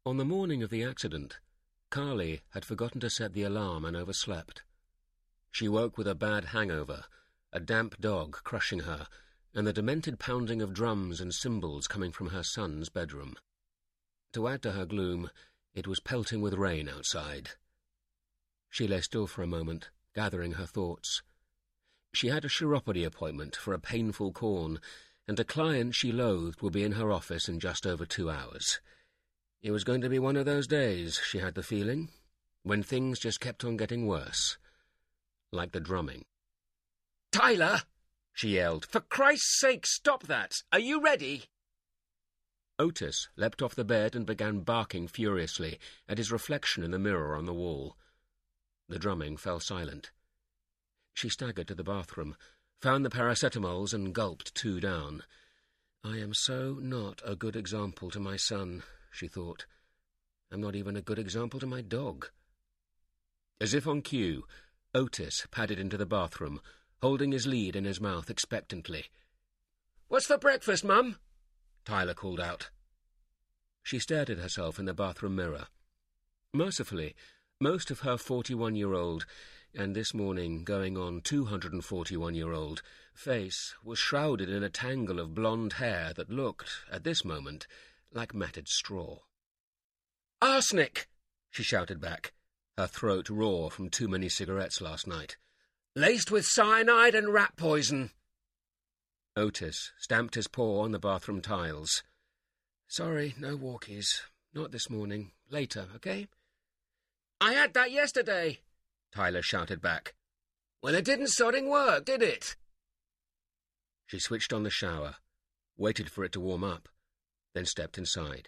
On the morning of the accident, Carly had forgotten to set the alarm and overslept. She woke with a bad hangover, a damp dog crushing her, and the demented pounding of drums and cymbals coming from her son's bedroom. To add to her gloom, it was pelting with rain outside. She lay still for a moment, gathering her thoughts. She had a chiropody appointment for a painful corn, and a client she loathed would be in her office in just over 2 hours. It was going to be one of those days, she had the feeling, when things just kept on getting worse. Like the drumming. "Tyler!" she yelled. "For Christ's sake, stop that! Are you ready?" Otis leapt off the bed and began barking furiously at his reflection in the mirror on the wall. The drumming fell silent. She staggered to the bathroom, found the paracetamols and gulped 2 down. I am so not a good example to my son, she thought. I'm not even a good example to my dog. As if on cue, Otis padded into the bathroom, holding his lead in his mouth expectantly. "What's for breakfast, Mum?" Tyler called out. She stared at herself in the bathroom mirror. Mercifully, most of her 41-year-old, and this morning going on 241-year-old, face was shrouded in a tangle of blonde hair that looked, at this moment, like matted straw. "Arsenic!" she shouted back, her throat raw from too many cigarettes last night. "Laced with cyanide and rat poison." Otis stamped his paw on the bathroom tiles. "Sorry, no walkies. Not this morning. Later, okay?" "I had that yesterday," Tyler shouted back. "Well, it didn't sodding work, did it?" She switched on the shower, waited for it to warm up, then stepped inside.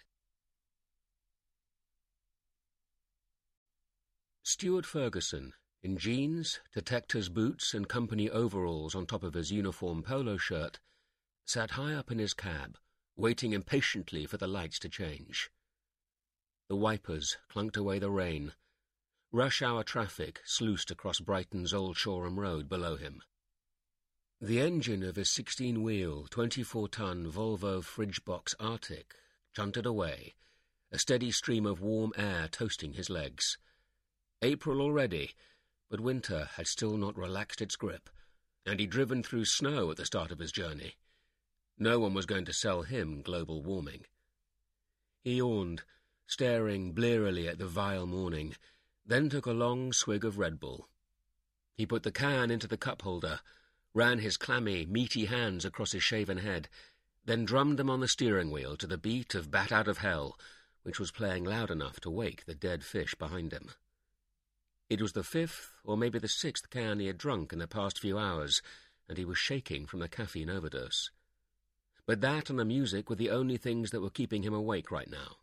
Stuart Ferguson, in jeans, detector's boots and company overalls on top of his uniform polo shirt, sat high up in his cab, waiting impatiently for the lights to change. The wipers clunked away the rain. Rush hour traffic sluiced across Brighton's Old Shoreham Road below him. The engine of his 16-wheel, 24-ton Volvo Fridgebox Arctic chunted away, a steady stream of warm air toasting his legs. April already, but winter had still not relaxed its grip, and he'd driven through snow at the start of his journey. No one was going to sell him global warming. He yawned, staring blearily at the vile morning, then took a long swig of Red Bull. He put the can into the cup holder, ran his clammy, meaty hands across his shaven head, then drummed them on the steering wheel to the beat of Bat Out of Hell, which was playing loud enough to wake the dead fish behind him. It was the 5th or maybe the 6th can he had drunk in the past few hours, and he was shaking from the caffeine overdose. But that and the music were the only things that were keeping him awake right now.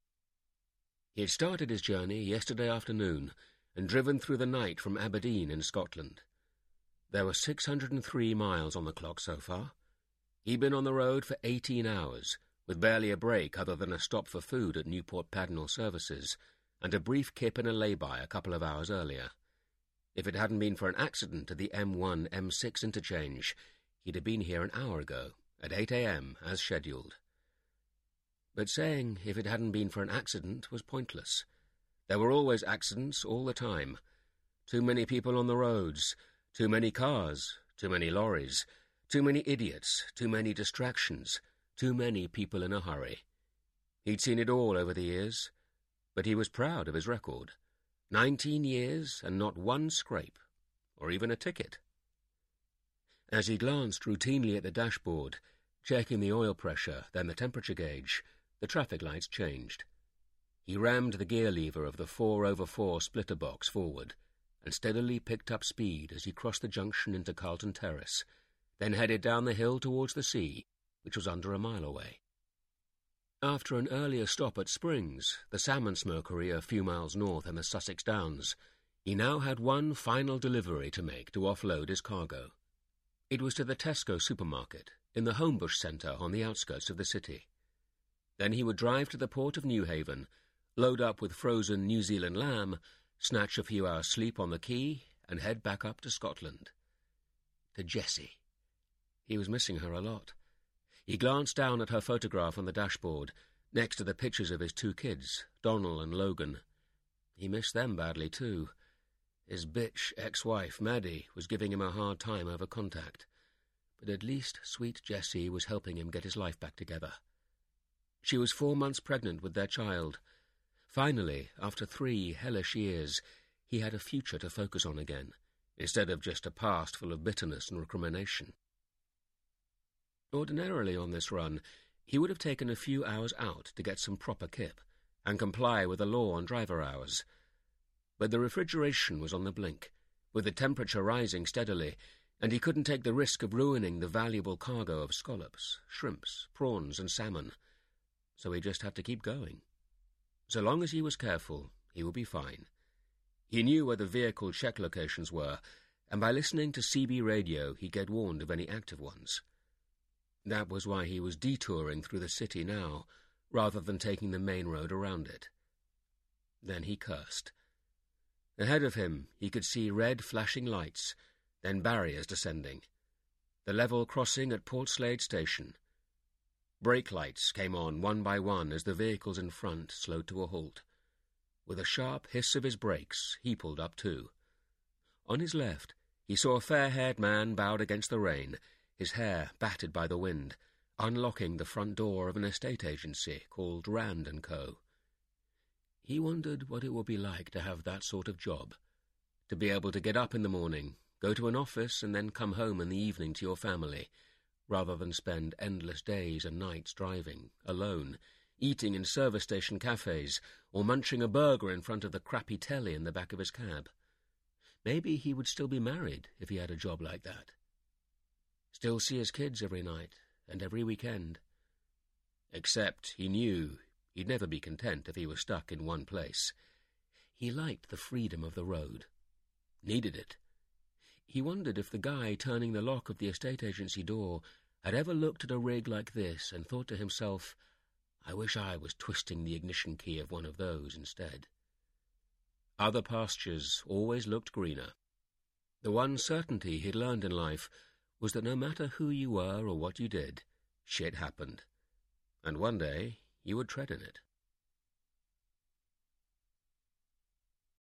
He had started his journey yesterday afternoon and driven through the night from Aberdeen in Scotland. There were 603 miles on the clock so far. He'd been on the road for 18 hours, with barely a break other than a stop for food at Newport Pagnell Services, and a brief kip in a lay-by a couple of hours earlier. If it hadn't been for an accident at the M1-M6 interchange, he'd have been here an hour ago, at 8 a.m, as scheduled. But saying if it hadn't been for an accident was pointless. There were always accidents all the time. Too many people on the roads, too many cars, too many lorries, too many idiots, too many distractions, too many people in a hurry. He'd seen it all over the years, but he was proud of his record. 19 years and not one scrape, or even a ticket. As he glanced routinely at the dashboard, checking the oil pressure, then the temperature gauge, the traffic lights changed. He rammed the gear lever of the 4/4 splitter box forward and steadily picked up speed as he crossed the junction into Carlton Terrace, then headed down the hill towards the sea, which was under a mile away. After an earlier stop at Springs, the salmon smokery a few miles north in the Sussex Downs, he now had one final delivery to make to offload his cargo. It was to the Tesco supermarket in the Homebush Centre on the outskirts of the city. Then he would drive to the port of Newhaven, load up with frozen New Zealand lamb, snatch a few hours' sleep on the quay, and head back up to Scotland. To Jessie. He was missing her a lot. He glanced down at her photograph on the dashboard, next to the pictures of his 2 kids, Donal and Logan. He missed them badly too. His bitch ex-wife, Maddie, was giving him a hard time over contact, but at least sweet Jessie was helping him get his life back together. She was 4 months pregnant with their child. Finally, after 3 hellish years, he had a future to focus on again, instead of just a past full of bitterness and recrimination. Ordinarily on this run, he would have taken a few hours out to get some proper kip and comply with the law on driver hours. But the refrigeration was on the blink, with the temperature rising steadily, and he couldn't take the risk of ruining the valuable cargo of scallops, shrimps, prawns and salmon. So he just had to keep going. So long as he was careful, he would be fine. He knew where the vehicle check locations were, and by listening to CB radio he'd get warned of any active ones. That was why he was detouring through the city now, rather than taking the main road around it. Then he cursed. Ahead of him he could see red flashing lights, then barriers descending. The level crossing at Port Slade Station. Brake lights came on one by one as the vehicles in front slowed to a halt. With a sharp hiss of his brakes, he pulled up too. On his left, he saw a fair-haired man bowed against the rain, his hair battered by the wind, unlocking the front door of an estate agency called Rand & Co. He wondered what it would be like to have that sort of job, to be able to get up in the morning, go to an office and then come home in the evening to your family, rather than spend endless days and nights driving, alone, eating in service station cafes, or munching a burger in front of the crappy telly in the back of his cab. Maybe he would still be married if he had a job like that. Still see his kids every night and every weekend. Except he knew he'd never be content if he was stuck in one place. He liked the freedom of the road. Needed it. He wondered if the guy turning the lock of the estate agency door had ever looked at a rig like this and thought to himself, I wish I was twisting the ignition key of one of those instead. Other pastures always looked greener. The one certainty he'd learned in life was that no matter who you were or what you did, shit happened. And one day you would tread in it.